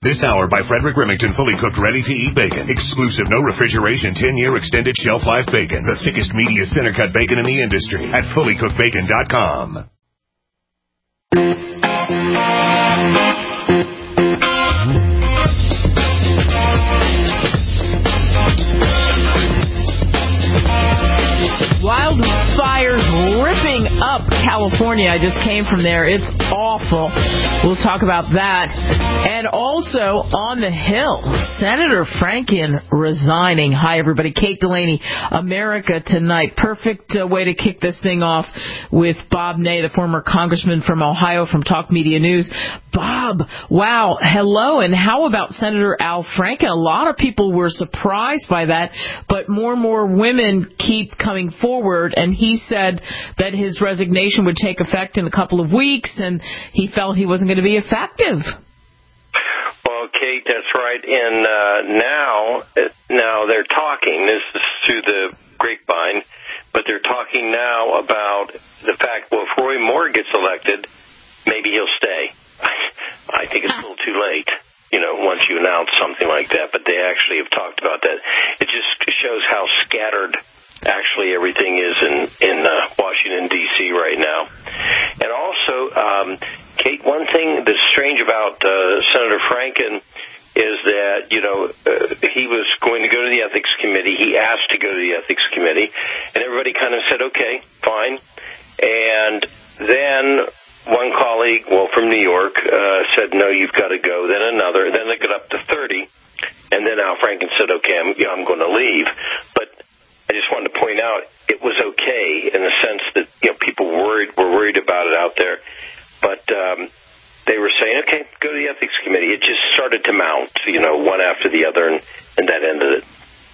This hour by Frederick Remington, fully cooked, ready-to-eat bacon. Exclusive, no refrigeration, 10-year extended shelf life bacon. The thickest, meatiest, center-cut bacon in the industry at fullycookedbacon.com. Wildfires ripping up California. I just came from there. It's awful. We'll talk about that. And also on the Hill, Senator Franken resigning. Hi, everybody. Kate Delaney, America Tonight. Perfect way to kick this thing off with Bob Ney, the former congressman from Ohio from Talk Media News. Bob, wow, hello. And how about Senator Al Franken? A lot of people were surprised by that, but more and more women keep coming forward, and he said that his resignation would take effect in a couple of weeks, and he felt he wasn't going to be effective. Well, Kate, that's right. And now they're talking. This is through the grapevine, but they're talking now about the fact, well, if Roy Moore gets elected, maybe he'll stay. I think it's a little too late, once you announce something like that, but they actually have talked about that. It just shows how scattered actually everything is in Washington, D.C. right now. And also, Kate, one thing that's strange about Senator Franken is that, he was going to go to the Ethics Committee. He asked to go to the Ethics Committee, and everybody kind of said, okay, fine. And then one colleague, from New York, said, no, you've got to go. Then another. Then it got up to 30. And then Al Franken said, okay, I'm going to leave. But I just wanted to point out it was okay in the sense that people were worried about it out there, but they were saying, okay, go to the Ethics Committee. It just started to mount, one after the other, and that ended it.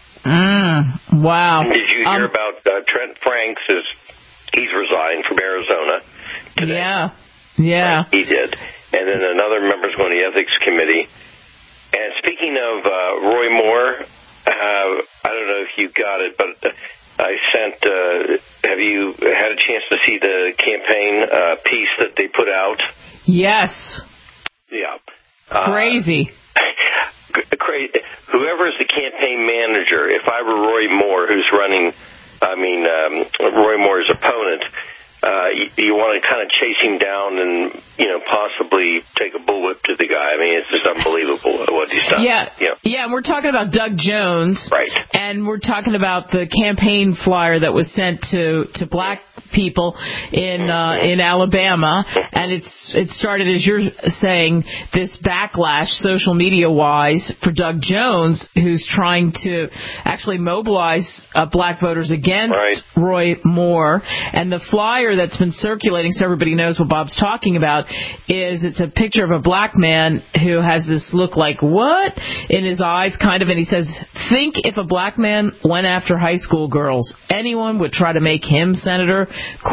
Wow. And did you hear about Trent Franks? He's resigned from Arizona today. Yeah. Right, he did. And then another member's going to the Ethics Committee. And speaking of Roy Moore, I don't know if you got it, but I sent, have you had a chance to see the campaign piece that they put out? Yes. Yeah. Crazy. Crazy. Whoever is the campaign manager, if I were Roy Moore, who's running, Roy Moore's opponent, you want to kind of chase him down and, possibly take a bullwhip to the guy. I mean, it's just unbelievable what he's done. Yeah, and we're talking about Doug Jones. Right. And we're talking about the campaign flyer that was sent to black people in Alabama, and it started, as you're saying, this backlash social media wise for Doug Jones, who's trying to actually mobilize black voters against Roy Moore. And the flyer that's been circulating, so everybody knows what Bob's talking about, is it's a picture of a black man who has this look like what in his eyes, kind of, and he says, think if a black man went after high school girls, anyone would try to make him senator? ?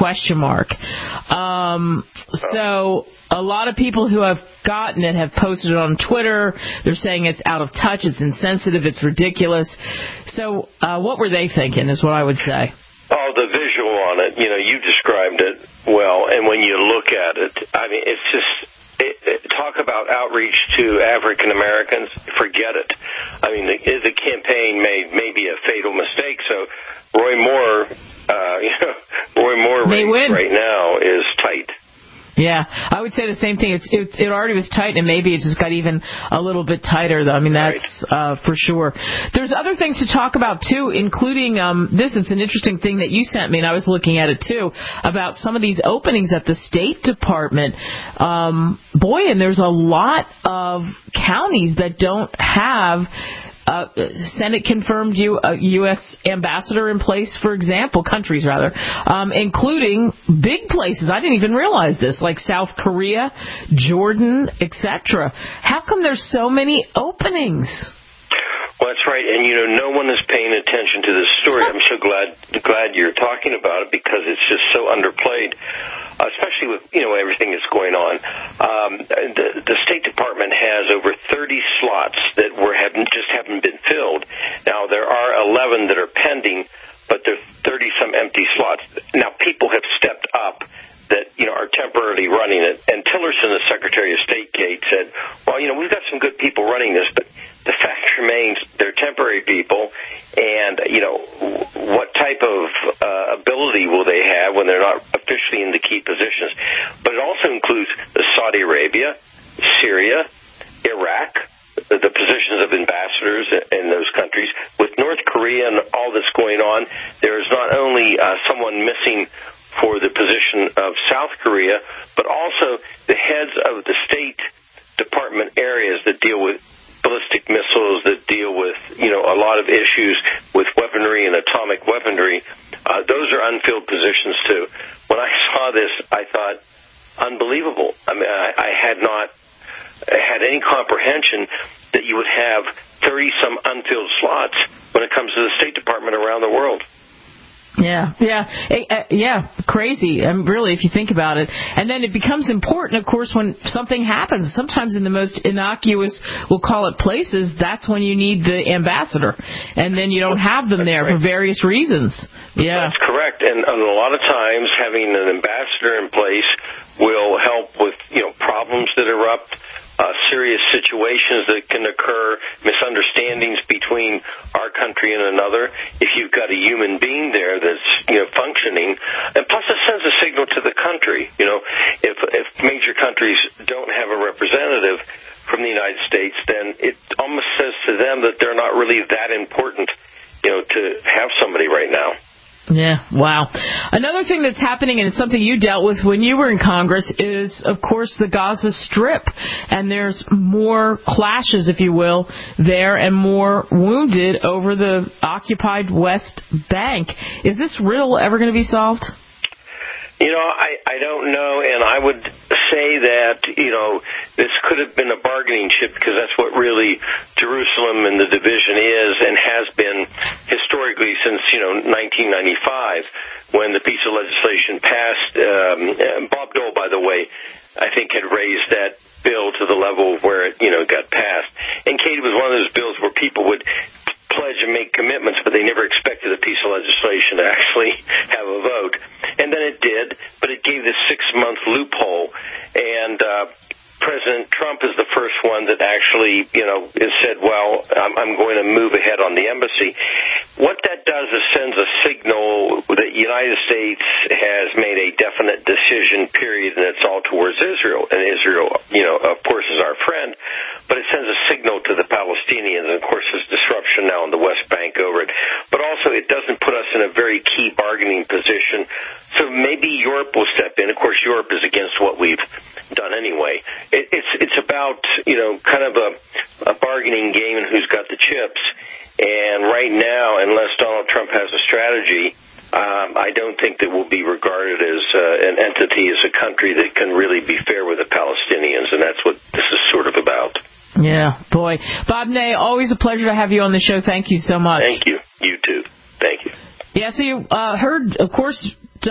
So a lot of people who have gotten it have posted it on Twitter. They're saying it's out of touch, it's insensitive, it's ridiculous. So what were they thinking is what I would say. Oh, the visual on it, you described it well, and when you look at it, I mean, it's just, talk about outreach to African Americans, forget it. I mean, the campaign made maybe a fatal mistake, so Roy Moore race right now is tight. Yeah, I would say the same thing. It already was tight, and maybe it just got even a little bit tighter, though. I mean, that's for sure. There's other things to talk about, too, including this. It's an interesting thing that you sent me, and I was looking at it, too, about some of these openings at the State Department. And there's a lot of counties that don't have Senate-confirmed U.S. ambassador in place, for example, countries rather, including big places. I didn't even realize this, like South Korea, Jordan, etc. How come there's so many openings? Well, that's right, and no one is paying attention to this story. I'm so glad you're talking about it because it's just so underplayed, especially with everything that's going on. The State Department has over 30 slots that haven't been filled. Now there are 11 that are pending, but there are 30-some empty slots. Now people have stepped up that are temporarily running it. And Tillerson, the Secretary of State, Kate, said, well, we've got some good people running this, but the fact remains they're temporary people, and, what type of ability will they have when they're not officially in the key positions? But it also includes Saudi Arabia, Syria, Iraq, the positions of ambassadors in those countries. With North Korea and all that's going on, there is not only someone missing for the position of South Korea, but also the heads of the State Department areas that deal with ballistic missiles, that deal with, a lot of issues with weaponry and atomic weaponry. Those are unfilled positions, too. When I saw this, I thought, unbelievable. I mean, I had not had any comprehension that you would have 30-some unfilled slots when it comes to the State Department around the world. Yeah, crazy. Really, if you think about it. And then it becomes important, of course, when something happens. Sometimes in the most innocuous, we'll call it places, that's when you need the ambassador. And then you don't have them there for various reasons. Yeah. That's correct. And a lot of times having an ambassador in place will help with, problems that erupt, serious situations that can occur, misunderstandings between our country and another. If you've got a human being there that's, functioning, and plus it sends a signal to the country. If major countries don't have a representative from the United States, then it almost says to them that they're not really that important, to have somebody right now. Yeah, wow. Another thing that's happening, and it's something you dealt with when you were in Congress, is, of course, the Gaza Strip. And there's more clashes, if you will, there, and more wounded over the occupied West Bank. Is this riddle ever going to be solved? I don't know, and I would say that, this could have been a bargaining chip, because that's what really Jerusalem and the division is and has been historically since, 1995, when the piece of legislation passed. Bob Dole, by the way, I think had raised that bill to the level where it, got passed. And Kate, was one of those bills where people would pledge and make commitments, but they never expected a piece of legislation to actually have a vote. And then it did, but it gave this 6-month loophole. And President Trump is the first one that actually, has said, well, I'm going to move ahead on the embassy. What that does is sends a signal that the United States has made a definite decision, period, and it's all towards Israel. And Israel, of course, is our friend. But it sends a signal to the Palestinians, and of course there's disruption now in the West Bank over it. But also it doesn't put us in a very key bargaining position. So maybe Europe will step in. Of course, Europe is against what we've done anyway. It's about, kind of a bargaining game and who's got the chips. And right now, unless Donald Trump has a strategy, I don't think that we'll be regarded as an entity, as a country that can really be fair with the Palestinians, and that's what this is sort of about. Yeah, boy. Bob Ney, always a pleasure to have you on the show. Thank you so much. Thank you. You too. Thank you. Yeah, so you heard, of course,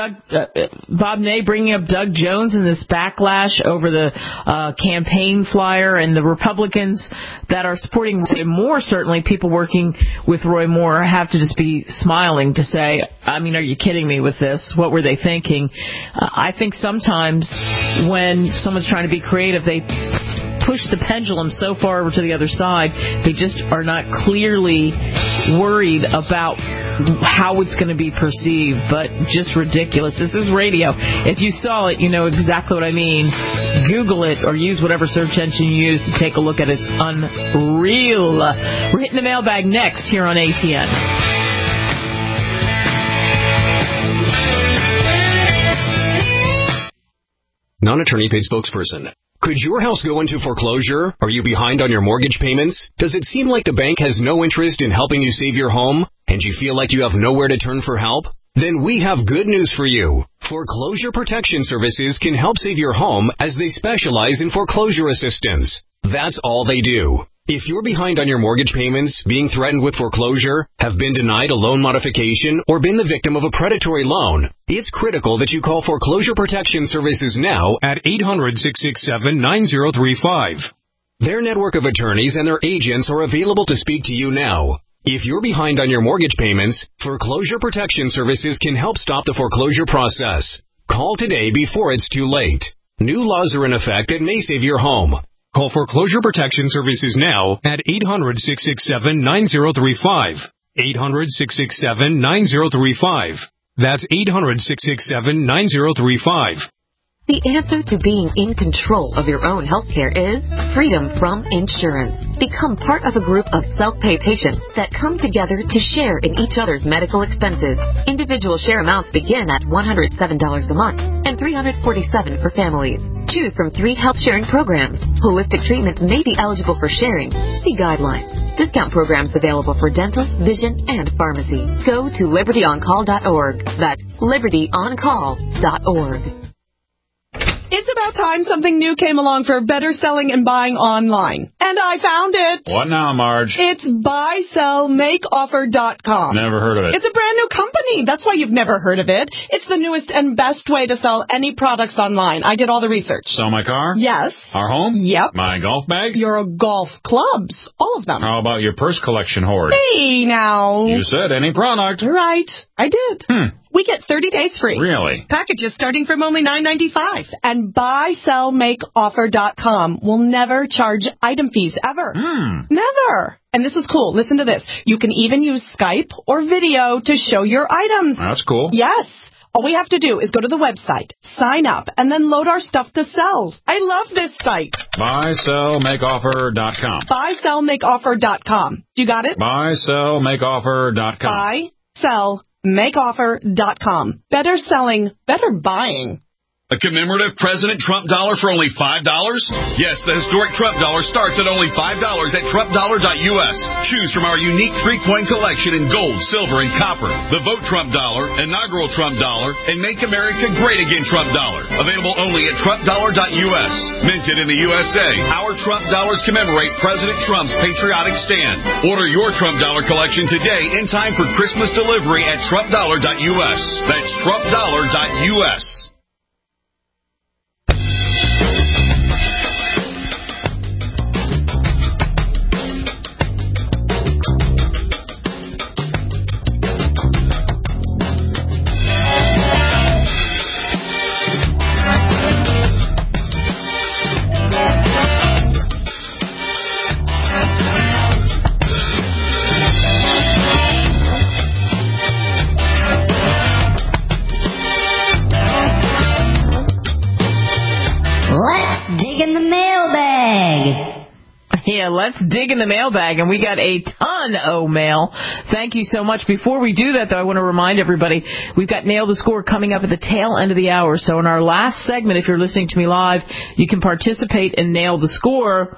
Bob Ney bringing up Doug Jones and this backlash over the campaign flyer, and the Republicans that are supporting Roy Moore, certainly people working with Roy Moore have to just be smiling to say, I mean, are you kidding me with this? What were they thinking? I think sometimes when someone's trying to be creative, they push the pendulum so far over to the other side, they just are not clearly worried about how it's going to be perceived, but just ridiculous. This is radio. If you saw it, you know exactly what I mean. Google it or use whatever search engine you use to take a look at it. It's unreal. We're hitting the mailbag next here on ATN. Non-attorney paid spokesperson. Could your house go into foreclosure? Are you behind on your mortgage payments? Does it seem like the bank has no interest in helping you save your home? And you feel like you have nowhere to turn for help? Then we have good news for you. Foreclosure Protection Services can help save your home as they specialize in foreclosure assistance. That's all they do. If you're behind on your mortgage payments, being threatened with foreclosure, have been denied a loan modification, or been the victim of a predatory loan, it's critical that you call Foreclosure Protection Services now at 800-667-9035. Their network of attorneys and their agents are available to speak to you now. If you're behind on your mortgage payments, Foreclosure Protection Services can help stop the foreclosure process. Call today before it's too late. New laws are in effect that may save your home. Call Foreclosure Protection Services now at 800-667-9035. 800-667-9035. That's 800-667-9035. The answer to being in control of your own healthcare is freedom from insurance. Become part of a group of self-pay patients that come together to share in each other's medical expenses. Individual share amounts begin at $107 a month and $347 for families. Choose from 3 health sharing programs. Holistic treatments may be eligible for sharing. See guidelines. Discount programs available for dental, vision, and pharmacy. Go to libertyoncall.org. That's libertyoncall.org. It's about time something new came along for better selling and buying online. And I found it. What now, Marge? It's buysellmakeoffer.com. Never heard of it. It's a brand new company. That's why you've never heard of it. It's the newest and best way to sell any products online. I did all the research. Sell my car? Yes. Our home? Yep. My golf bag? Your golf clubs. All of them. How about your purse collection hoard? Hey, now. You said any product. Right. I did. We get 30 days free. Really? Packages starting from only $9.95. And buysellmakeoffer.com will never charge item fees ever. Never. And this is cool. Listen to this. You can even use Skype or video to show your items. That's cool. Yes. All we have to do is go to the website, sign up, and then load our stuff to sell. I love this site. Buysellmakeoffer.com. Buysellmakeoffer.com. You got it? Buysellmakeoffer.com. Buysellmakeoffer.com. Better selling, better buying. A commemorative President Trump dollar for only $5? Yes, the historic Trump dollar starts at only $5 at TrumpDollar.us. Choose from our unique 3-coin collection in gold, silver, and copper. The Vote Trump dollar, inaugural Trump dollar, and Make America Great Again Trump dollar. Available only at TrumpDollar.us. Minted in the USA, our Trump dollars commemorate President Trump's patriotic stand. Order your Trump dollar collection today in time for Christmas delivery at TrumpDollar.us. That's TrumpDollar.us. Yeah, let's dig in the mailbag, and we got a ton of mail. Thank you so much. Before we do that, though, I want to remind everybody, we've got Nail the Score coming up at the tail end of the hour. So in our last segment, if you're listening to me live, you can participate in Nail the Score.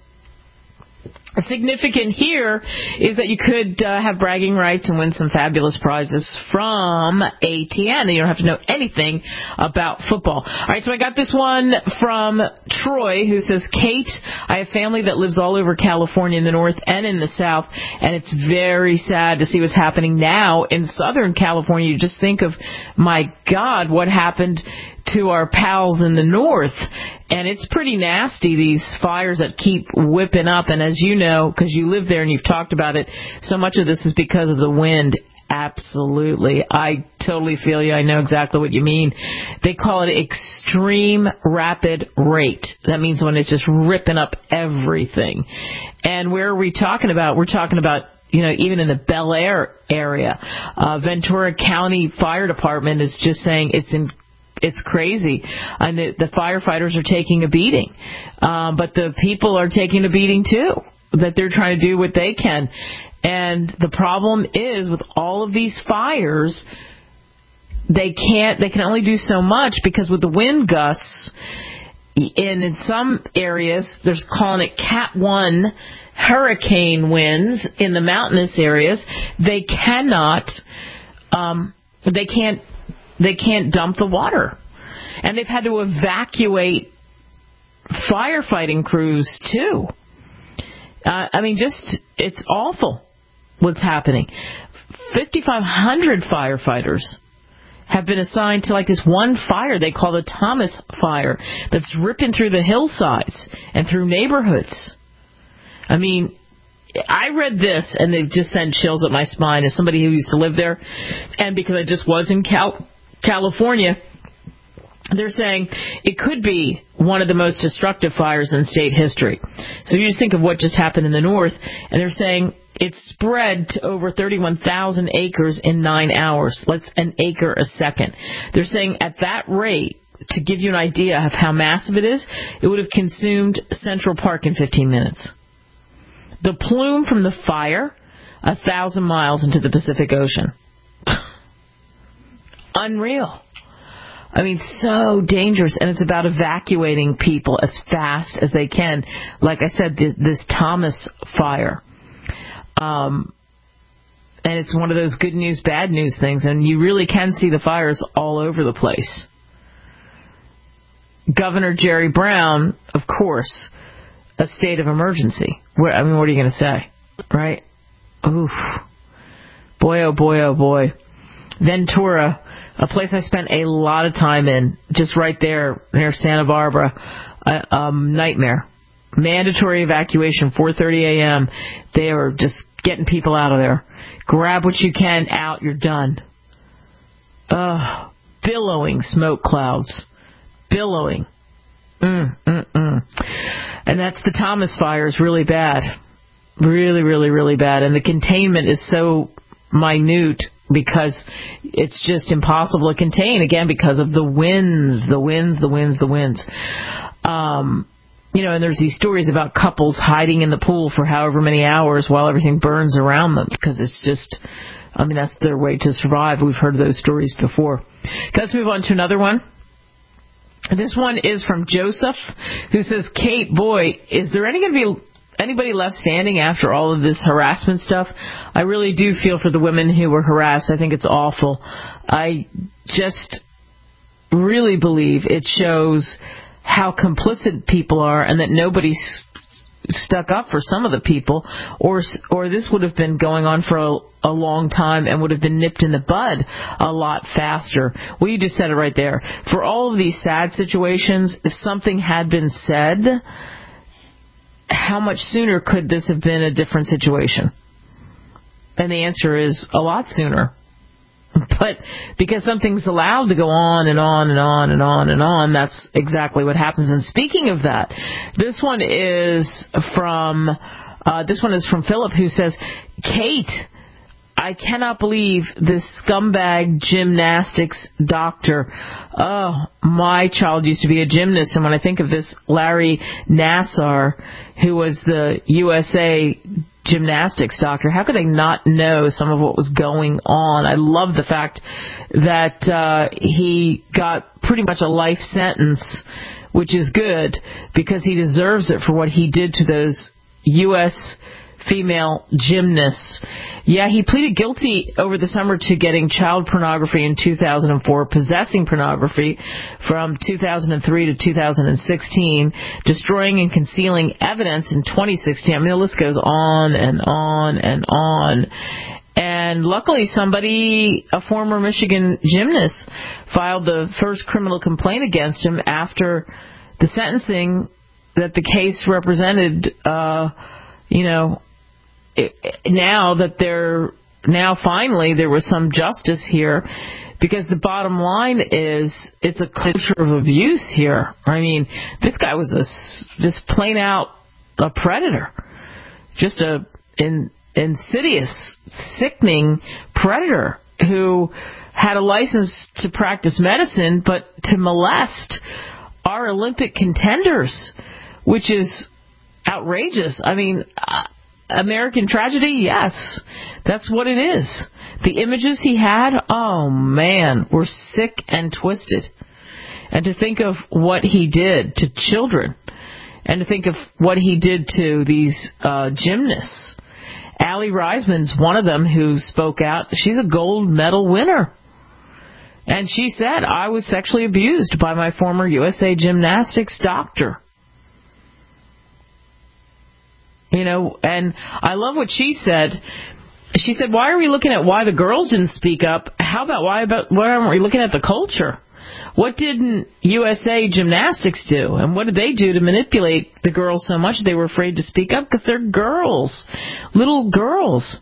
Significant here is that you could have bragging rights and win some fabulous prizes from ATN, and you don't have to know anything about football. All right, so I got this one from Troy, who says, Kate, I have family that lives all over California in the north and in the south, and it's very sad to see what's happening now in Southern California. You just think of, my God, what happened to our pals in the north. And it's pretty nasty, these fires that keep whipping up. And as you know, because you live there and you've talked about it, so much of this is because of the wind. Absolutely. I totally feel you. I know exactly what you mean. They call it extreme rapid rate. That means when it's just ripping up everything. And where are we talking about? We're talking about, you know, even in the Bel Air area. Ventura County Fire Department is just saying it's crazy, and the firefighters are taking a beating, but the people are taking a beating too, that they're trying to do what they can. And the problem is, with all of these fires, they can only do so much, because with the wind gusts, and in some areas they're calling it Cat 1 hurricane winds in the mountainous areas, they can't dump the water. And they've had to evacuate firefighting crews, too. It's awful what's happening. 5,500 firefighters have been assigned to this one fire they call the Thomas Fire that's ripping through the hillsides and through neighborhoods. I read this, and it just sent chills up my spine as somebody who used to live there. And because I just was in California, they're saying it could be one of the most destructive fires in state history. So you just think of what just happened in the north, and they're saying it's spread to over 31,000 acres in 9 hours. That's an acre a second. They're saying at that rate, to give you an idea of how massive it is, it would have consumed Central Park in 15 minutes. The plume from the fire, 1,000 miles into the Pacific Ocean. Unreal. I mean, so dangerous, and it's about evacuating people as fast as they can. Like I said, this Thomas fire. And it's one of those good news, bad news things, and you really can see the fires all over the place. Governor Jerry Brown, of course, a state of emergency. What are you going to say, right? Oof. Boy, oh boy, oh boy. Ventura, a place I spent a lot of time in, just right there near Santa Barbara. Nightmare. Mandatory evacuation, 4:30 a.m. They are just getting people out of there. Grab what you can, out, you're done. Billowing smoke clouds. Billowing. And that's the Thomas fire is really bad. Really, really, really bad. And the containment is so minute because it's just impossible to contain, again, because of the winds. And there's these stories about couples hiding in the pool for however many hours while everything burns around them because it's just, that's their way to survive. We've heard those stories before. Let's move on to another one. This one is from Joseph, who says, Kate, boy, is there going to be anybody left standing after all of this harassment stuff? I really do feel for the women who were harassed. I think it's awful. I just really believe it shows how complicit people are and that nobody's stuck up for some of the people, or this would have been going on for a long time and would have been nipped in the bud a lot faster. Well, you just said it right there. For all of these sad situations, if something had been said, how much sooner could this have been a different situation? And the answer is a lot sooner. But because something's allowed to go on and on and on and on and on, that's exactly what happens. And speaking of that, this one is from Philip, who says, Kate, I cannot believe this scumbag gymnastics doctor. Oh, my child used to be a gymnast, and when I think of this Larry Nassar, who was the USA gymnastics doctor, how could they not know some of what was going on? I love the fact that he got pretty much a life sentence, which is good because he deserves it for what he did to those U.S. female gymnasts. Yeah, he pleaded guilty over the summer to getting child pornography in 2004, possessing pornography from 2003 to 2016, destroying and concealing evidence in 2016. The list goes on and on and on. And luckily a former Michigan gymnast, filed the first criminal complaint against him after the sentencing that the case represented, now finally there was some justice here, because the bottom line is it's a culture of abuse here. I mean, this guy was just plain out a predator, just an insidious, sickening predator who had a license to practice medicine, but to molest our Olympic contenders, which is outrageous. I mean, American tragedy, yes, that's what it is. The images he had, oh man, were sick and twisted. And to think of what he did to children, and to think of what he did to these gymnasts. Allie Reisman's one of them who spoke out. She's a gold medal winner. And she said, I was sexually abused by my former USA gymnastics doctor. And I love what she said. She said, why are we looking at why the girls didn't speak up? Why aren't we looking at the culture? What didn't USA Gymnastics do? And what did they do to manipulate the girls so much they were afraid to speak up? Because they're girls, little girls.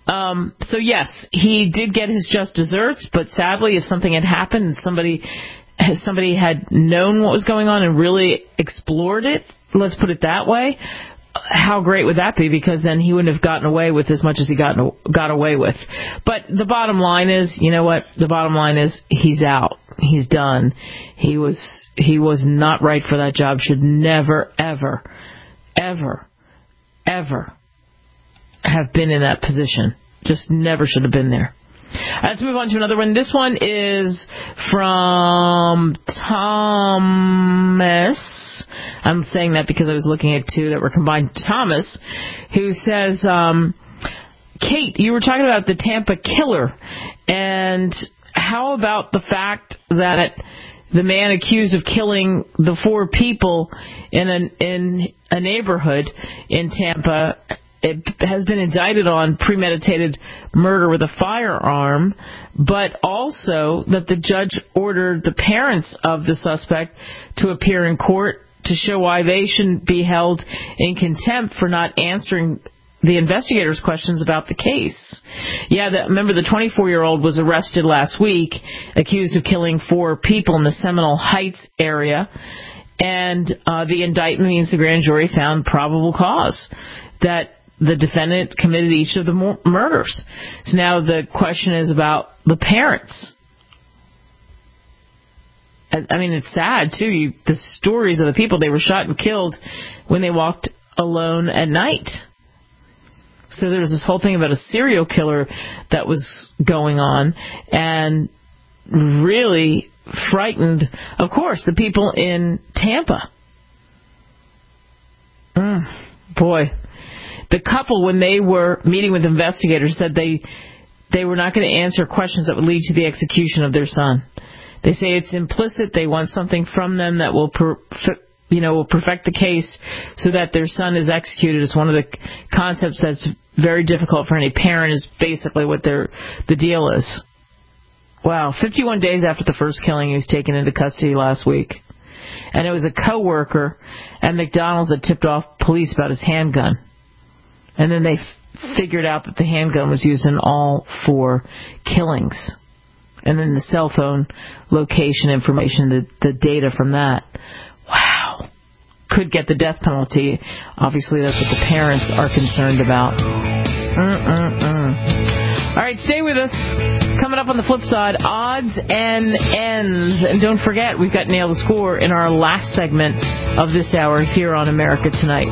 So yes, he did get his just desserts, but sadly, if something had happened and somebody somebody had known what was going on and really explored it, let's put it that way, how great would that be? Because then he wouldn't have gotten away with as much as he got away with. But the bottom line is, you know what? The bottom line is he's out. He's done. He was not right for that job. Should never, ever, ever, ever have been in that position. Just never should have been there. Let's move on to another one. This one is from Thomas. I'm saying that because I was looking at two that were combined. Thomas, who says, Kate, you were talking about the Tampa killer, and how about the fact that the man accused of killing the 4 people in a neighborhood in Tampa has been indicted on premeditated murder with a firearm, but also that the judge ordered the parents of the suspect to appear in court to show why they shouldn't be held in contempt for not answering the investigators' questions about the case. Yeah, remember the 24-year-old was arrested last week, accused of killing 4 people in the Seminole Heights area, and the indictment means the grand jury found probable cause that the defendant committed each of the murders. So now the question is about the parents. I mean, it's sad, too. The stories of the people, they were shot and killed when they walked alone at night. So there's this whole thing about a serial killer that was going on and really frightened, of course, the people in Tampa. Boy. The couple, when they were meeting with investigators, said they were not going to answer questions that would lead to the execution of their son. They say it's implicit. They want something from them that will perfect the case so that their son is executed. It's one of the concepts that's very difficult for any parent, is basically what the deal is. Wow, 51 days after the first killing, he was taken into custody last week. And it was a co-worker at McDonald's that tipped off police about his handgun. And then they figured out that the handgun was used in all 4 killings. And then the cell phone location information, the data from that. Wow. Could get the death penalty. Obviously, that's what the parents are concerned about. All right, stay with us. Coming up on the flip side, odds and ends. And don't forget, we've got Nail the Score in our last segment of this hour here on America Tonight.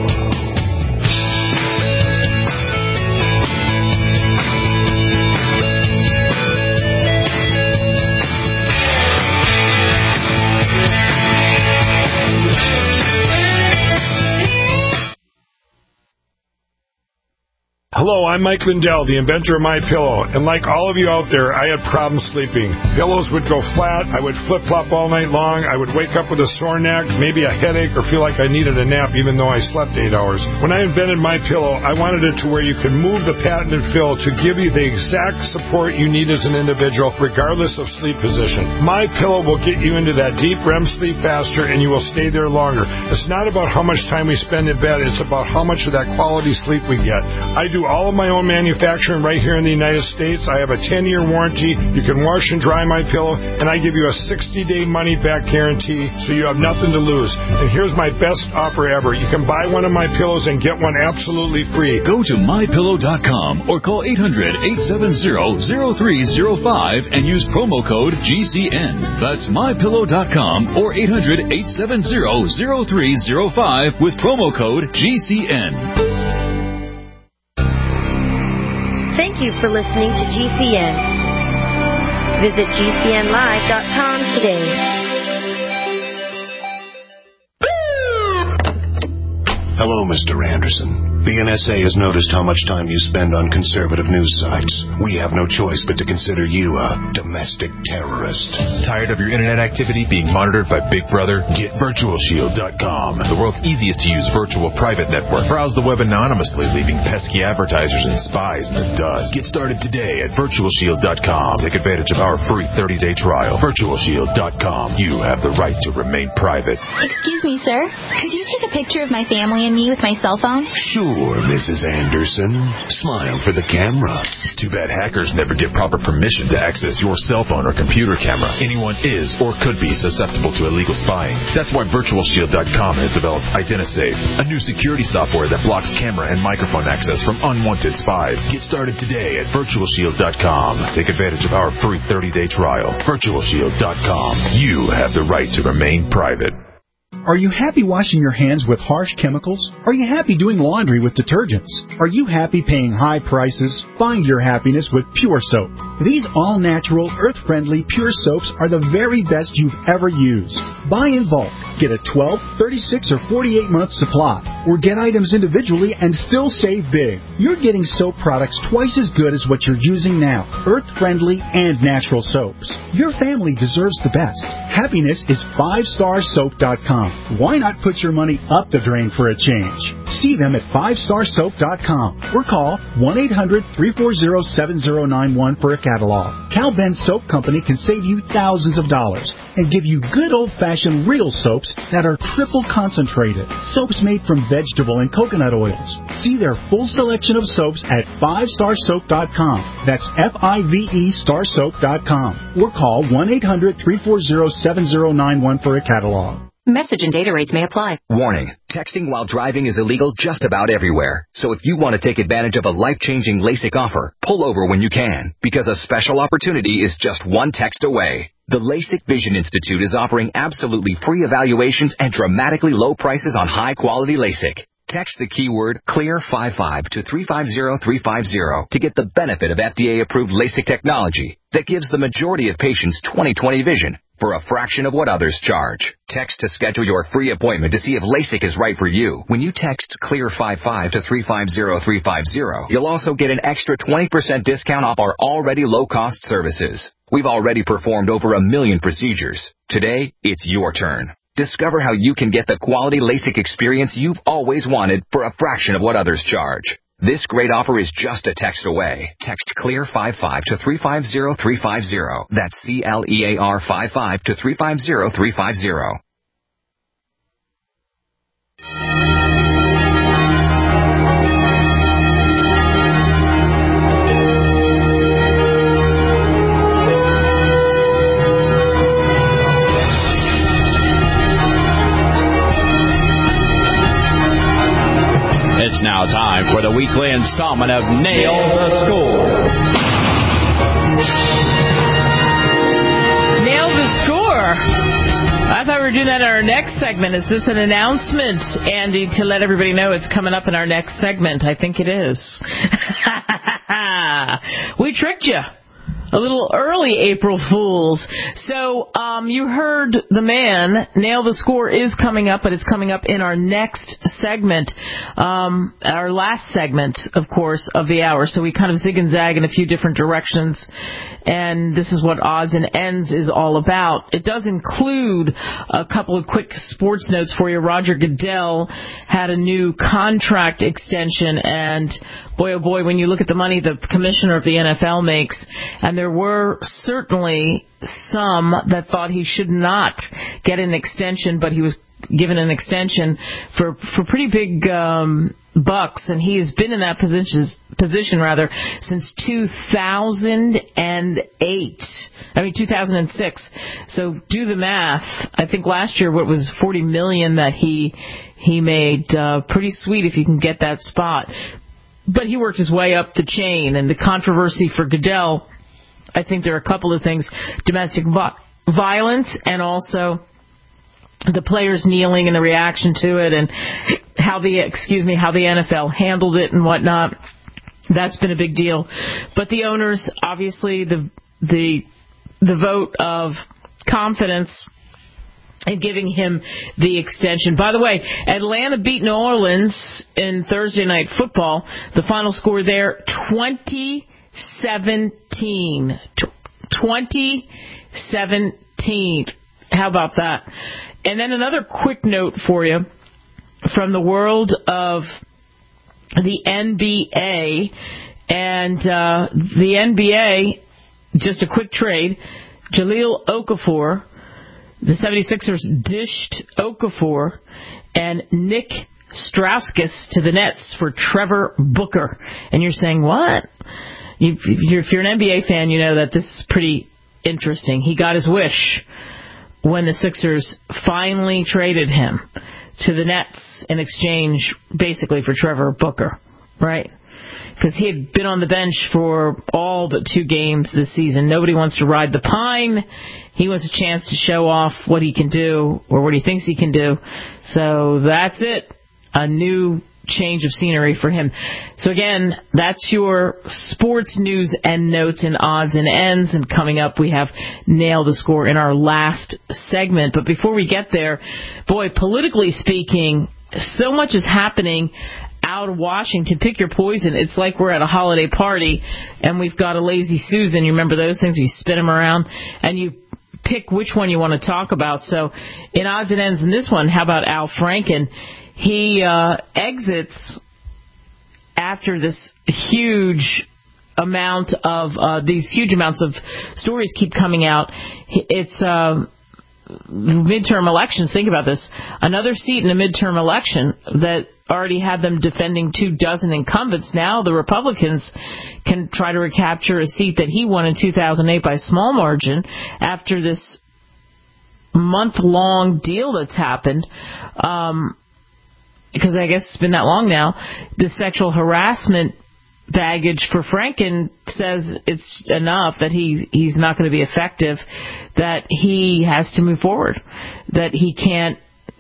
Hello, I'm Mike Lindell, the inventor of MyPillow, and like all of you out there, I had problems sleeping. Pillows would go flat, I would flip-flop all night long, I would wake up with a sore neck, maybe a headache, or feel like I needed a nap even though I slept 8 hours. When I invented MyPillow, I wanted it to where you could move the patented fill to give you the exact support you need as an individual, regardless of sleep position. MyPillow will get you into that deep REM sleep faster, and you will stay there longer. It's not about how much time we spend in bed, it's about how much of that quality sleep we get. I do all of my own manufacturing right here in the United States. I have a 10-year warranty. You can wash and dry MyPillow, and I give you a 60-day money-back guarantee, so you have nothing to lose. And here's my best offer ever. You can buy one of my pillows and get one absolutely free. Go to MyPillow.com or call 800-870-0305 and use promo code GCN. That's MyPillow.com or 800-870-0305 with promo code GCN. Thank you for listening to GCN. Visit GCNlive.com today. Hello, Mr. Anderson. The NSA has noticed how much time you spend on conservative news sites. We have no choice but to consider you a domestic terrorist. Tired of your internet activity being monitored by Big Brother? Get VirtualShield.com, the world's easiest to use virtual private network. Browse the web anonymously, leaving pesky advertisers and spies in the dust. Get started today at VirtualShield.com. Take advantage of our free 30-day trial. VirtualShield.com. You have the right to remain private. Excuse me, sir. Could you take a picture of my family and me with my cell phone? Sure. Sure, Mrs. Anderson. Smile for the camera. Too bad hackers never get proper permission to access your cell phone or computer camera. Anyone is or could be susceptible to illegal spying. That's why VirtualShield.com has developed IdentiSafe, a new security software that blocks camera and microphone access from unwanted spies. Get started today at VirtualShield.com. Take advantage of our free 30-day trial. VirtualShield.com. You have the right to remain private. Are you happy washing your hands with harsh chemicals? Are you happy doing laundry with detergents? Are you happy paying high prices? Find your happiness with Pure Soap. These all-natural, earth-friendly Pure Soaps are the very best you've ever used. Buy in bulk. Get a 12, 36, or 48-month supply. Or get items individually and still save big. You're getting soap products twice as good as what you're using now. Earth-friendly and natural soaps. Your family deserves the best. Happiness is 5starsoap.com. Why not put your money up the drain for a change? See them at 5starsoap.com or call 1-800-340-7091 for a catalog. Cal Ben Soap Company can save you thousands of dollars and give you good old-fashioned real soaps that are triple concentrated. Soaps made from vegetable and coconut oils. See their full selection of soaps at 5starsoap.com. That's F-I-V-E starsoap.com or call 1-800-340-7091 for a catalog. Message and data rates may apply. Warning, texting while driving is illegal just about everywhere. So if you want to take advantage of a life-changing LASIK offer, pull over when you can, because a special opportunity is just one text away. The LASIK Vision Institute is offering absolutely free evaluations and dramatically low prices on high-quality LASIK. Text the keyword CLEAR55 to 350350 to get the benefit of FDA-approved LASIK technology that gives the majority of patients 20/20 vision for a fraction of what others charge. Text to schedule your free appointment to see if LASIK is right for you. When you text CLEAR55 to 350350, you'll also get an extra 20% discount off our already low-cost services. We've already performed over 1 million procedures. Today, it's your turn. Discover how you can get the quality LASIK experience you've always wanted for a fraction of what others charge. This great offer is just a text away. Text CLEAR55 to 350350. That's CLEAR55 to 350350. It's now time for the weekly installment of Nail the Score. Nail the Score. I thought we were doing that in our next segment. Is this an announcement, Andy, to let everybody know it's coming up in our next segment? I think it is. We tricked you. A little early, April Fools. So, you heard the man. Nail the Score is coming up, but it's coming up in our next segment, our last segment, of course, of the hour. So we kind of zig and zag in a few different directions, and this is what Odds and Ends is all about. It does include a couple of quick sports notes for you. Roger Goodell had a new contract extension, and boy, oh boy, when you look at the money the commissioner of the NFL makes, and there were certainly some that thought he should not get an extension, but he was given an extension for pretty big bucks, and he has been in that position since 2006. So do the math. I think last year what was $40 million that he made. Pretty sweet if you can get that spot. But he worked his way up the chain, and the controversy for Goodell, I think there are a couple of things: domestic violence, and also the players kneeling and the reaction to it, and how the NFL handled it and whatnot. That's been a big deal. But the owners, obviously, the vote of confidence in giving him the extension. By the way, Atlanta beat New Orleans in Thursday Night Football. The final score there, 2017. 2017. How about that? And then another quick note for you from the world of the NBA. And the NBA, just a quick trade. Jahlil Okafor, the 76ers dished Okafor, and Nick Strauskis to the Nets for Trevor Booker. And you're saying, what? If you're an NBA fan, you know that this is pretty interesting. He got his wish when the Sixers finally traded him to the Nets in exchange, basically, for Trevor Booker, right? Because he had been on the bench for all but 2 games this season. Nobody wants to ride the pine. He wants a chance to show off what he can do, or what he thinks he can do. So that's it. A new change of scenery for him. So again, that's your sports news and notes and odds and ends. And coming up, we have Nail the Score in our last segment. But before we get there, boy, politically speaking, so much is happening out of Washington. Pick your poison. It's like we're at a holiday party and we've got a lazy Susan. You remember those things? You spin them around and you pick which one you want to talk about. So in odds and ends in this one, how about Al Franken? He exits after this huge amount of these huge amounts of stories keep coming out. It's midterm elections. Think about this. Another seat in a midterm election that already had them defending 24 incumbents. Now the Republicans can try to recapture a seat that he won in 2008 by a small margin after this month-long deal that's happened. Because I guess it's been that long now, the sexual harassment baggage for Franken says it's enough that he's not going to be effective, that he has to move forward, that he can't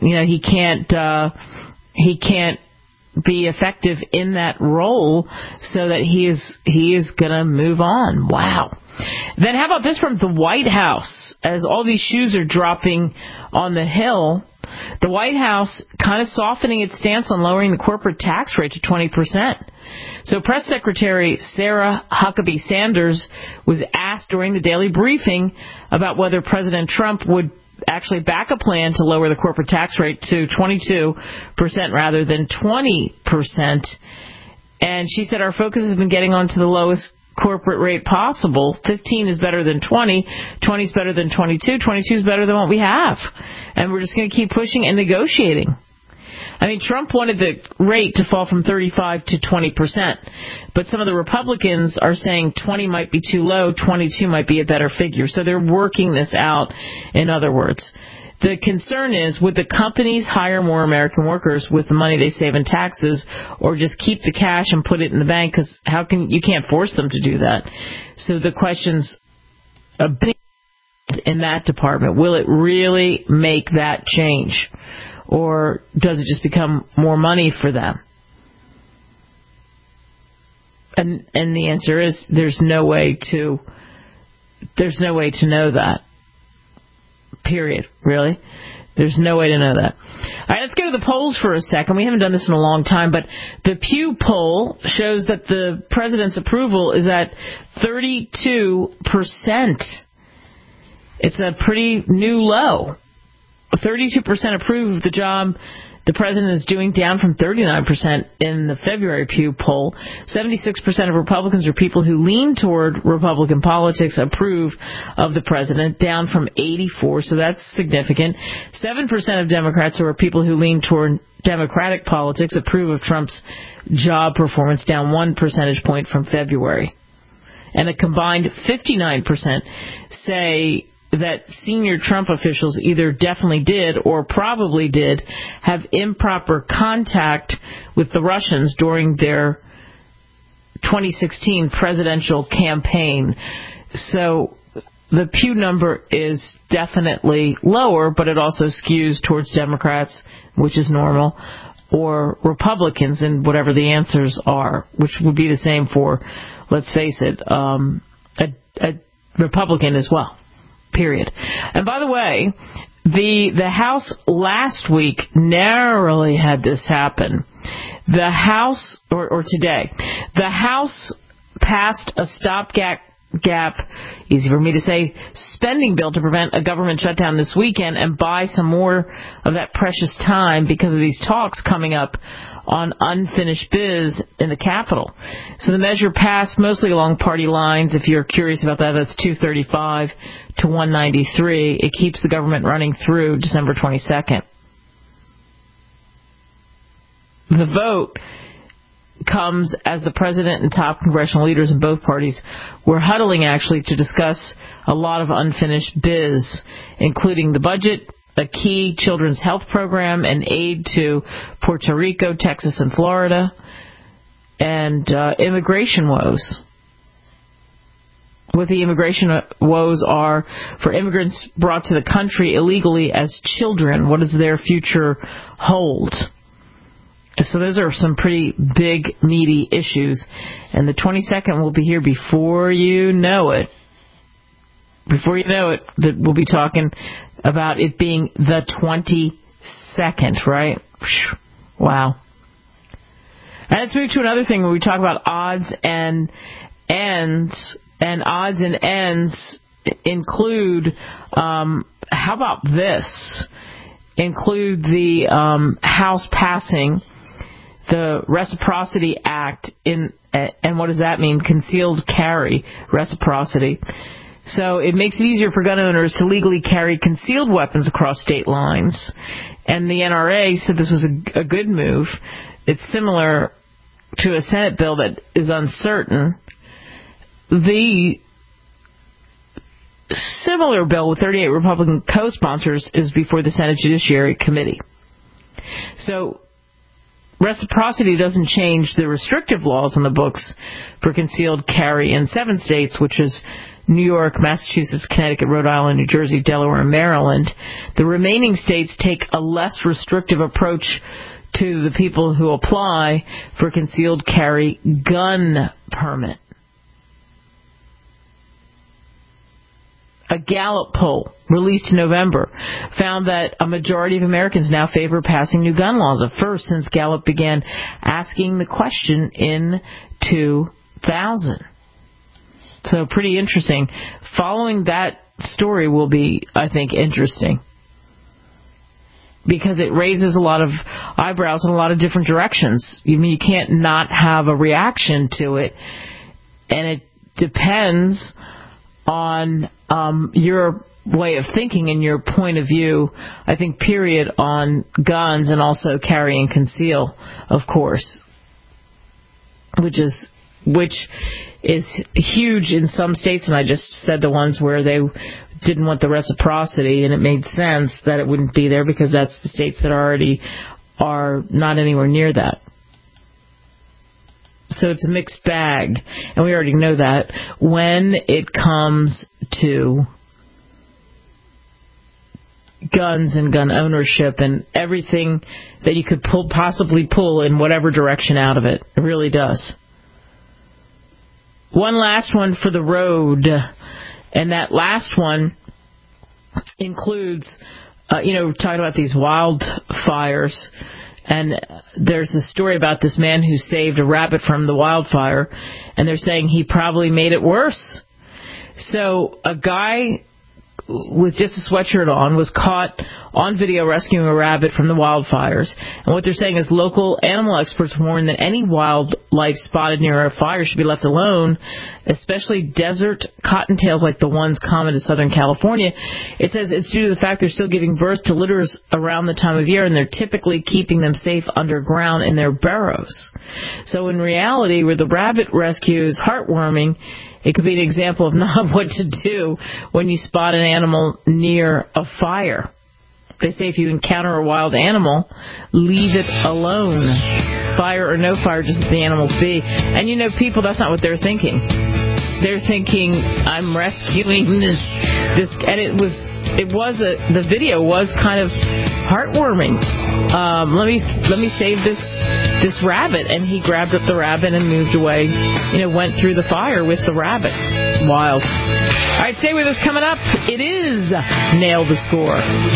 be effective in that role, so that he is going to move on. Wow. Then how about this from the White House? As all these shoes are dropping on the Hill, the White House kind of softening its stance on lowering the corporate tax rate to 20%. So Press Secretary Sarah Huckabee Sanders was asked during the daily briefing about whether President Trump would actually back a plan to lower the corporate tax rate to 22% rather than 20%. And she said, our focus has been getting onto the lowest corporate rate possible. 15 is better than 20. 20 is better than 22. 22 is better than what we have. And we're just going to keep pushing and negotiating. I mean, Trump wanted the rate to fall from 35 to 20%. But some of the Republicans are saying 20 might be too low, 22 might be a better figure. So they're working this out, in other words. The concern is, would the companies hire more American workers with the money they save in taxes, or just keep the cash and put it in the bank? Because you can't force them to do that. So the question's a big in that department. Will it really make that change, or does it just become more money for them? And the answer is there's no way to know that. Period. Really? There's no way to know that. All right, let's go to the polls for a second. We haven't done this in a long time, but the Pew poll shows that the president's approval is at 32%. It's a pretty new low. 32% approve of the job the president is doing, down from 39% in the February Pew poll. 76% of Republicans, or people who lean toward Republican politics, approve of the president, down from 84%, so that's significant. 7% of Democrats, or people who lean toward Democratic politics, approve of Trump's job performance, down 1 percentage point from February. And a combined 59% say that senior Trump officials either definitely did or probably did have improper contact with the Russians during their 2016 presidential campaign. So the Pew number is definitely lower, but it also skews towards Democrats, which is normal, or Republicans, and whatever the answers are, which would be the same for, let's face it, a Republican as well. Period. And by the way, the House last week narrowly had this happen. The House, or today, the House passed a stopgap, easy for me to say, spending bill to prevent a government shutdown this weekend and buy some more of that precious time because of these talks coming up on unfinished biz in the Capitol. So the measure passed mostly along party lines. If you're curious about that, that's 235 to 193. It keeps the government running through December 22nd. the vote comes as the president and top congressional leaders in both parties were huddling actually to discuss a lot of unfinished biz, including the budget, a key children's health program, and aid to Puerto Rico, Texas, and Florida, and immigration woes. What the immigration woes are for immigrants brought to the country illegally as children. What does their future hold? So those are some pretty big, meaty issues. And the 22nd will be here before you know it. Before you know it, that we'll be talking about it being the 22nd, right? Wow. And let's move to another thing where we talk about odds and ends. And odds and ends include, how about this? Include the House passing the Reciprocity Act and what does that mean? Concealed carry reciprocity. So it makes it easier for gun owners to legally carry concealed weapons across state lines. And the NRA said this was a good move. It's similar to a Senate bill that is uncertain. The similar bill with 38 Republican co-sponsors is before the Senate Judiciary Committee. So reciprocity doesn't change the restrictive laws on the books for concealed carry in 7 states, which is New York, Massachusetts, Connecticut, Rhode Island, New Jersey, Delaware, and Maryland. The remaining states take a less restrictive approach to the people who apply for concealed carry gun permit. A Gallup poll released in November found that a majority of Americans now favor passing new gun laws, a first since Gallup began asking the question in 2000. So pretty interesting. Following that story will be, I think, interesting, because it raises a lot of eyebrows in a lot of different directions. You mean, you can't not have a reaction to it, and it depends on your way of thinking and your point of view, I think, period, on guns, and also carry and conceal, of course, which is huge in some states, and I just said the ones where they didn't want the reciprocity, and it made sense that it wouldn't be there because that's the states that already are not anywhere near that. So it's a mixed bag, and we already know that when it comes to guns and gun ownership and everything that you could possibly pull in whatever direction out of it. It really does. One last one for the road, and that last one includes, we're talking about these wildfires. And there's a story about this man who saved a rabbit from the wildfire, and they're saying he probably made it worse. So a guy with just a sweatshirt on was caught on video rescuing a rabbit from the wildfires. And what they're saying is local animal experts warn that any wildlife spotted near a fire should be left alone, especially desert cottontails like the ones common to Southern California. It says it's due to the fact they're still giving birth to litters around the time of year, and they're typically keeping them safe underground in their burrows. So in reality, where the rabbit rescue is heartwarming, it could be an example of not what to do when you spot an animal near a fire. They say if you encounter a wild animal, leave it alone. Fire or no fire, just let the animals be. And people, that's not what they're thinking. They're thinking, I'm rescuing this, and the video was kind of heartwarming. Let me save this rabbit, and he grabbed up the rabbit and moved away. Went through the fire with the rabbit. Wild. All right, stay with us. Coming up, it is Nail the Score.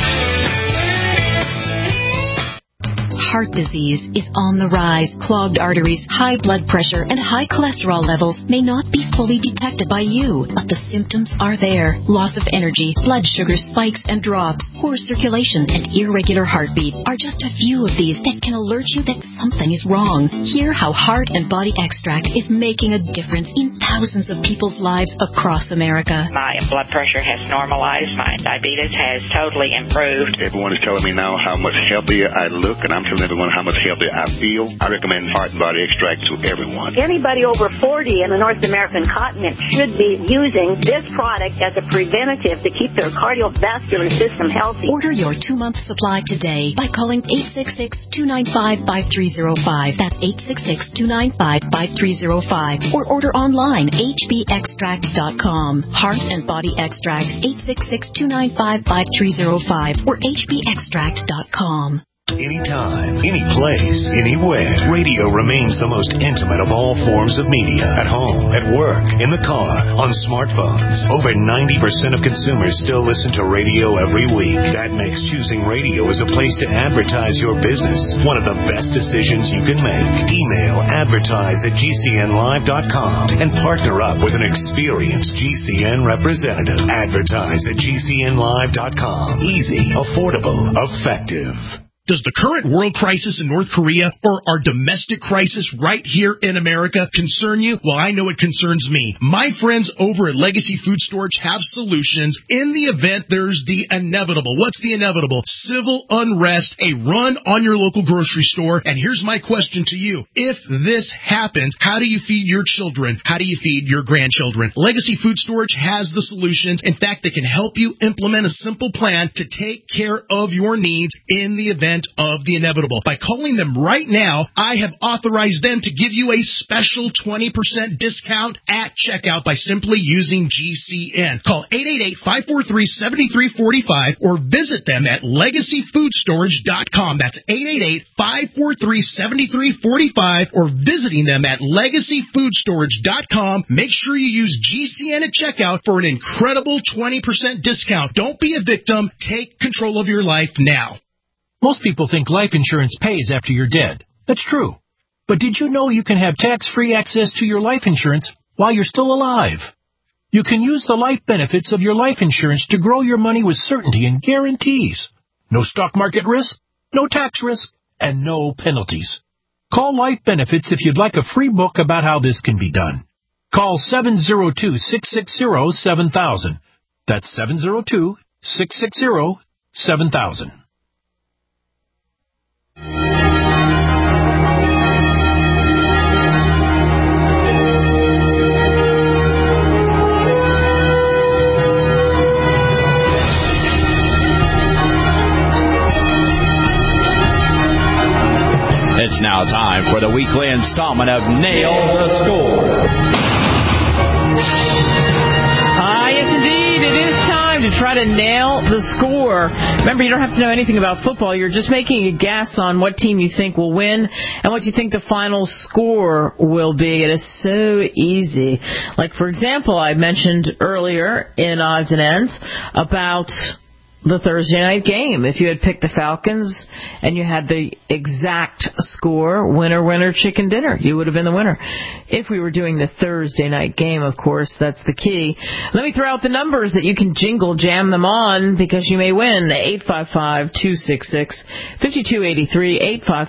Heart disease is on the rise. Clogged arteries, high blood pressure, and high cholesterol levels may not be fully detected by you, but the symptoms are there. Loss of energy, blood sugar spikes and drops, poor circulation, and irregular heartbeat are just a few of these that can alert you that something is wrong. Hear how Heart and Body Extract is making a difference in thousands of people's lives across America. My blood pressure has normalized. My diabetes has totally improved. Everyone is telling me now how much healthier I look, and I'm telling everyone how much healthier I feel, I recommend Heart and Body Extract to everyone. Anybody over 40 in the North American continent should be using this product as a preventative to keep their cardiovascular system healthy. Order your 2-month supply today by calling 866-295-5305. That's 866-295-5305. Or order online, hbextract.com. Heart and Body Extract, 866-295-5305 or hbextract.com. Anytime, any place, anywhere. Radio remains the most intimate of all forms of media. At home, at work, in the car, on smartphones. Over 90% of consumers still listen to radio every week. That makes choosing radio as a place to advertise your business one of the best decisions you can make. Email advertise@gcnlive.com and partner up with an experienced GCN representative. Advertise@gcnlive.com. Easy, affordable, effective. Does the current world crisis in North Korea or our domestic crisis right here in America concern you? Well, I know it concerns me. My friends over at Legacy Food Storage have solutions in the event there's the inevitable. What's the inevitable? Civil unrest, a run on your local grocery store. And here's my question to you. If this happens, how do you feed your children? How do you feed your grandchildren? Legacy Food Storage has the solutions. In fact, they can help you implement a simple plan to take care of your needs in the event of the inevitable. By calling them right now, I have authorized them to give you a special 20% discount at checkout by simply using GCN. Call 888-543-7345 or visit them at LegacyFoodStorage.com. That's 888-543-7345 or visiting them at LegacyFoodStorage.com. Make sure you use GCN at checkout for an incredible 20% discount. Don't be a victim. Take control of your life now. Most people think life insurance pays after you're dead. That's true. But did you know you can have tax-free access to your life insurance while you're still alive? You can use the life benefits of your life insurance to grow your money with certainty and guarantees. No stock market risk, no tax risk, and no penalties. Call Life Benefits if you'd like a free book about how this can be done. Call 702-660-7000. That's 702-660-7000. It's now time for the weekly installment of Nail the Score. Yes, indeed. It is time to try to nail the score. Remember, you don't have to know anything about football. You're just making a guess on what team you think will win and what you think the final score will be. It is so easy. Like, for example, I mentioned earlier in Odds and Ends about the Thursday night game. If you had picked the Falcons and you had the exact score, winner, winner, chicken dinner, you would have been the winner. If we were doing the Thursday night game, of course, that's the key. Let me throw out the numbers that you can jam them on because you may win. 855-266-5283,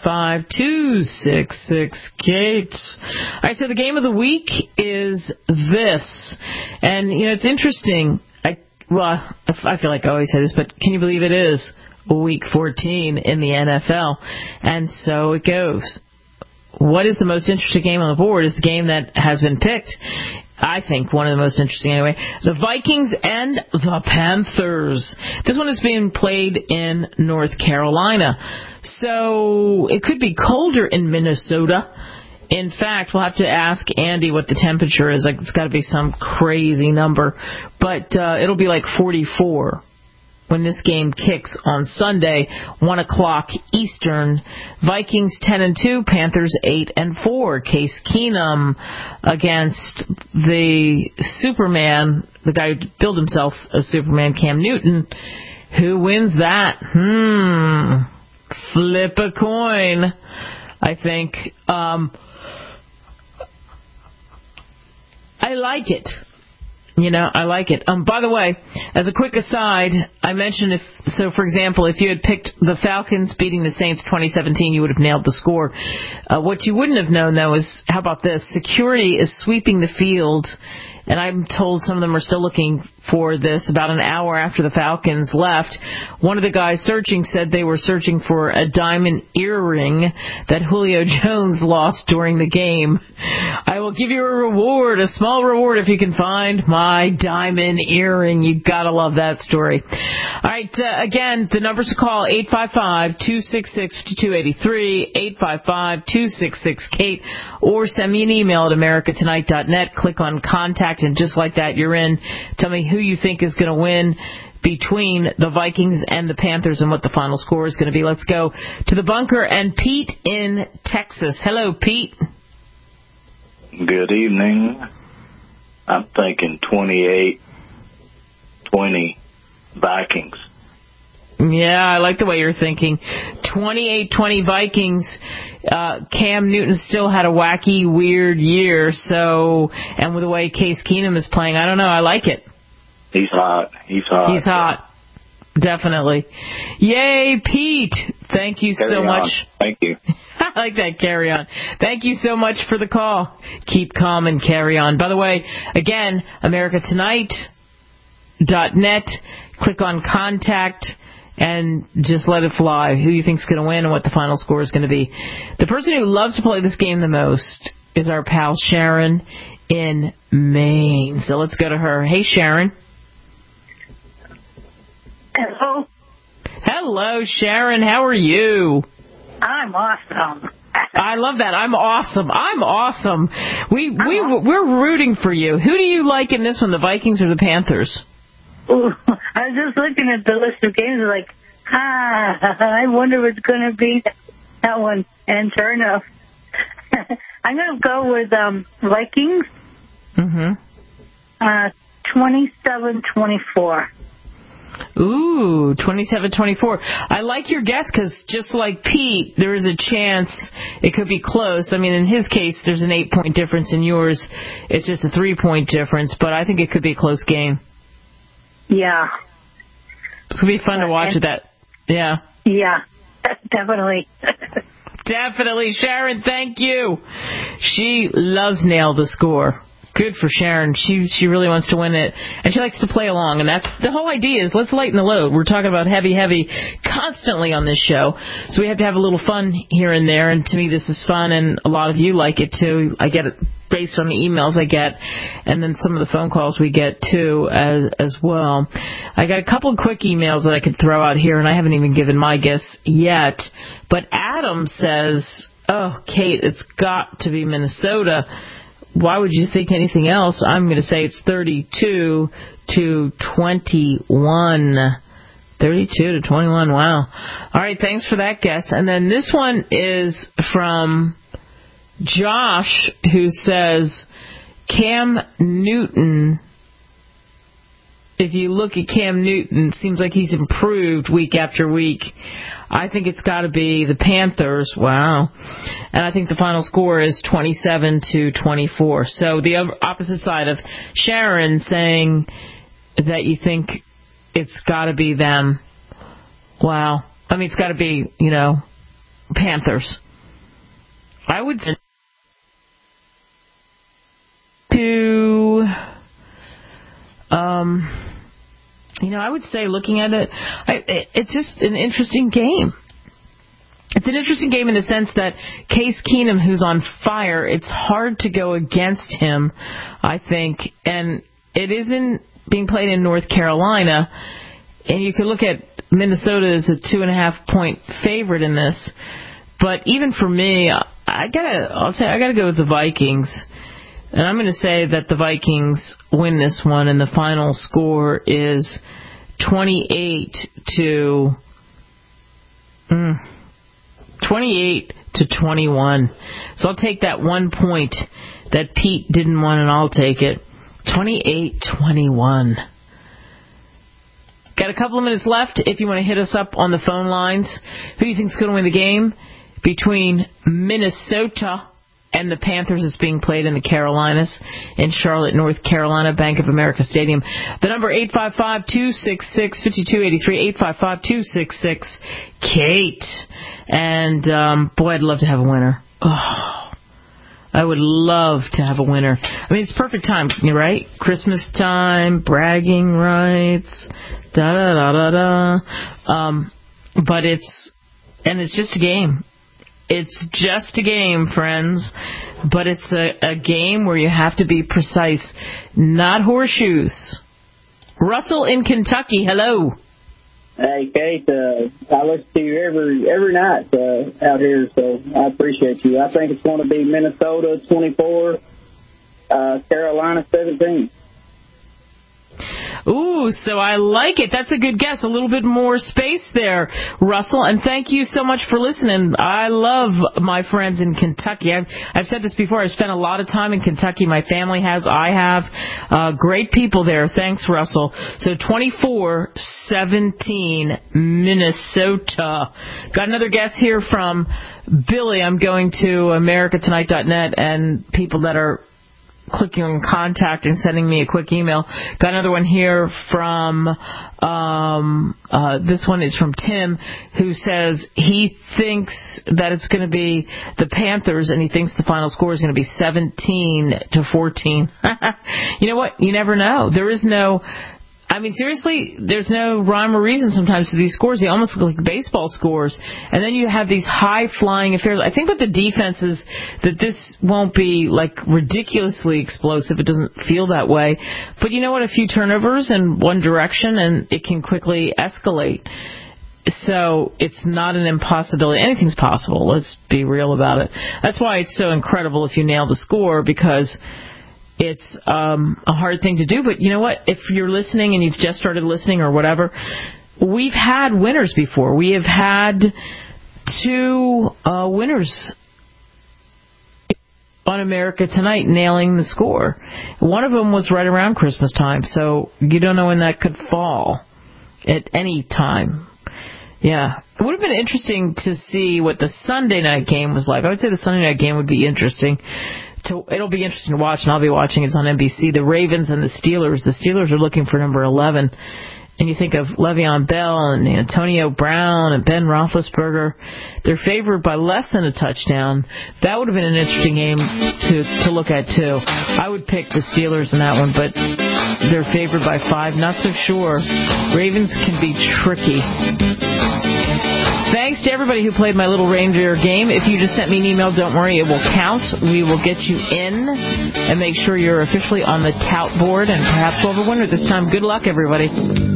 855-266-KATE. All right, so the game of the week is this. And, you know, it's interesting. Well, I feel like I always say this, but can you believe it is Week 14 in the NFL? And so it goes. What is the most interesting game on the board is the game that has been picked. I think one of the most interesting anyway. The Vikings and the Panthers. This one is being played in North Carolina. So it could be colder in Minnesota. In fact, we'll have to ask Andy what the temperature is. Like, it's got to be some crazy number. But it'll be like 44 when this game kicks on Sunday, 1 o'clock Eastern. Vikings 10-2, Panthers 8-4. Case Keenum against the Superman, the guy who billed himself as Superman, Cam Newton. Who wins that? Flip a coin, I think. I like it. You know, I like it. By the way, as a quick aside, I mentioned for example, if you had picked the Falcons beating the Saints 2017, you would have nailed the score. What you wouldn't have known, though, is, how about this? Security is sweeping the field, and I'm told some of them are still looking for this about an hour after the Falcons left. One of the guys searching said they were searching for a diamond earring that Julio Jones lost during the game. I will give you a reward, a small reward, if you can find my diamond earring. You gotta love that story. All right, again, the numbers to call, 855-266-5283, 855-266-KATE, or send me an email at americatonight.net. Click on Contact, and just like that, you're in. Tell me who you think is going to win between the Vikings and the Panthers and what the final score is going to be. Let's go to the bunker and Pete in Texas. Hello, Pete. Good evening. I'm thinking 28-20 Vikings. Yeah, I like the way you're thinking. 28-20 Vikings. Cam Newton still had a wacky, weird year, and with the way Case Keenum is playing, I don't know, I like it. He's hot. He's hot. Definitely. Yay, Pete. Thank you so much. Thank you. I like that, carry on. Thank you so much for the call. Keep calm and carry on. By the way, again, americatonight.net. Click on Contact and just let it fly. Who you think's going to win and what the final score is going to be. The person who loves to play this game the most is our pal Sharon in Maine. So let's go to her. Hey, Sharon. Hello. Hello, Sharon. How are you? I'm awesome. I love that. I'm awesome. We're rooting for you. Who do you like in this one, the Vikings or the Panthers? Ooh, I was just looking at the list of games like, I wonder what's going to be that one. And sure enough, I'm going to go with Vikings. 27-24. Ooh, 27-24. I like your guess because just like Pete, there is a chance it could be close. I mean, in his case, there's an 8-point difference. In yours, it's just a 3-point difference. But I think it could be a close game. Yeah. It's going to be fun to watch that. Yeah. Yeah, definitely. Definitely. Sharon, thank you. She loves Nail the Score. Good for Sharon. She really wants to win it, and she likes to play along, and that's the whole idea is let's lighten the load. We're talking about heavy constantly on this show, so we have to have a little fun here and there, and to me this is fun, and a lot of you like it too. I get it based on the emails I get, and then some of the phone calls we get too as well. I got a couple of quick emails that I could throw out here, and I haven't even given my guess yet, but Adam says, oh, Kate, it's got to be Minnesota. Why would you think anything else? I'm going to say it's 32-21. 32-21, wow. All right, thanks for that guess. And then this one is from Josh, who says Cam Newton. If you look at Cam Newton, it seems like he's improved week after week. I think it's got to be the Panthers. Wow. And I think the final score is 27-24. So the opposite side of Sharon saying that you think it's got to be them. Wow. I mean, it's got to be, Panthers. I would I would say, looking at it, it's just an interesting game. It's an interesting game in the sense that Case Keenum, who's on fire, it's hard to go against him, I think. And it isn't being played in North Carolina. And you could look at Minnesota as a 2.5-point favorite in this. But even for me, I gotta go with the Vikings. And I'm going to say that the Vikings win this one, and the final score is 28-21. So I'll take that 1 point that Pete didn't want, and I'll take it. 28-21. Got a couple of minutes left. If you want to hit us up on the phone lines, who do you think is going to win the game between Minnesota and the Panthers? Is being played in the Carolinas in Charlotte, North Carolina, Bank of America Stadium. The number 855-266-5283, 855-266-KATE. And, boy, I'd love to have a winner. Oh, I would love to have a winner. I mean, it's perfect time, right? Christmas time, bragging rights, da-da-da-da-da. But it's just a game. It's just a game, friends. But it's a game where you have to be precise, not horseshoes. Russell in Kentucky, hello. Hey, Kate, I listen to you every night out here, so I appreciate you. I think it's going to be Minnesota 24, Carolina 17. Ooh, so I like it. That's a good guess. A little bit more space there, Russell. And thank you so much for listening. I love my friends in Kentucky. I've said this before. I've spent a lot of time in Kentucky. My family has. I have. Great people there. Thanks, Russell. So 24-17, Minnesota. Got another guess here from Billy. I'm going to AmericaTonight.net, and people that are clicking on contact and sending me a quick email. Got another one here from, this one is from Tim, who says he thinks that it's going to be the Panthers, and he thinks the final score is going to be 17-14. You know what? You never know. Seriously, there's no rhyme or reason sometimes to these scores. They almost look like baseball scores. And then you have these high-flying affairs. I think with the defense is that this won't be, ridiculously explosive. It doesn't feel that way. But you know what? A few turnovers in one direction, and it can quickly escalate. So it's not an impossibility. Anything's possible. Let's be real about it. That's why it's so incredible if you nail the score, because it's a hard thing to do. But you know what? If you're listening and you've just started listening or whatever, we've had winners before. We have had 2 winners on America Tonight nailing the score. One of them was right around Christmas time, so you don't know when that could fall at any time. Yeah. It would have been interesting to see what the Sunday night game was like. I would say the Sunday night game would be interesting. It'll be interesting to watch, and I'll be watching. It's on NBC. The Ravens and the Steelers. The Steelers are looking for number 11. And you think of Le'Veon Bell and Antonio Brown and Ben Roethlisberger. They're favored by less than a touchdown. That would have been an interesting game to look at, too. I would pick the Steelers in that one, but they're favored by 5. Not so sure. Ravens can be tricky. Thanks to everybody who played my little reindeer game. If you just sent me an email, don't worry, it will count. We will get you in and make sure you're officially on the tout board, and perhaps we'll have a winner this time. Good luck, everybody.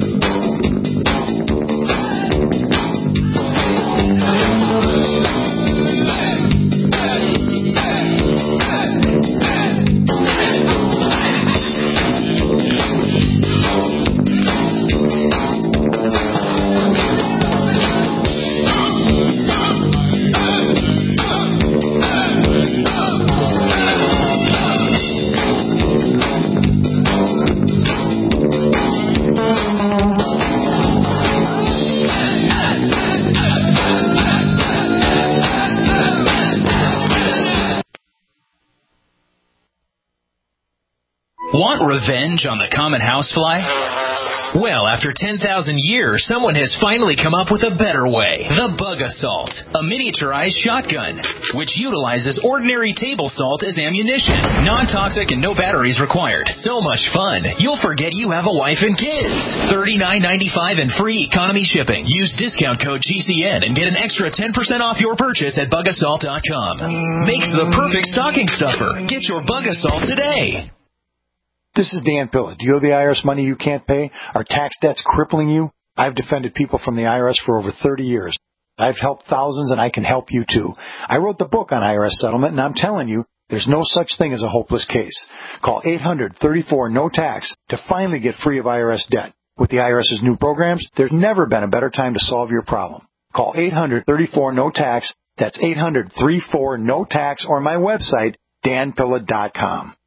Want revenge on the common housefly? Well, after 10,000 years, someone has finally come up with a better way. The Bug Assault, a miniaturized shotgun, which utilizes ordinary table salt as ammunition. Non-toxic and no batteries required. So much fun, you'll forget you have a wife and kids. $39.95 and free economy shipping. Use discount code GCN and get an extra 10% off your purchase at bugassault.com. Makes the perfect stocking stuffer. Get your Bug Assault today. This is Dan Pilla. Do you owe the IRS money you can't pay? Are tax debts crippling you? I've defended people from the IRS for over 30 years. I've helped thousands, and I can help you too. I wrote the book on IRS settlement, and I'm telling you, there's no such thing as a hopeless case. Call 800-34-NO-TAX to finally get free of IRS debt. With the IRS's new programs, there's never been a better time to solve your problem. Call 800-34-NO-TAX. That's 800-34-NO-TAX, or my website, danpilla.com.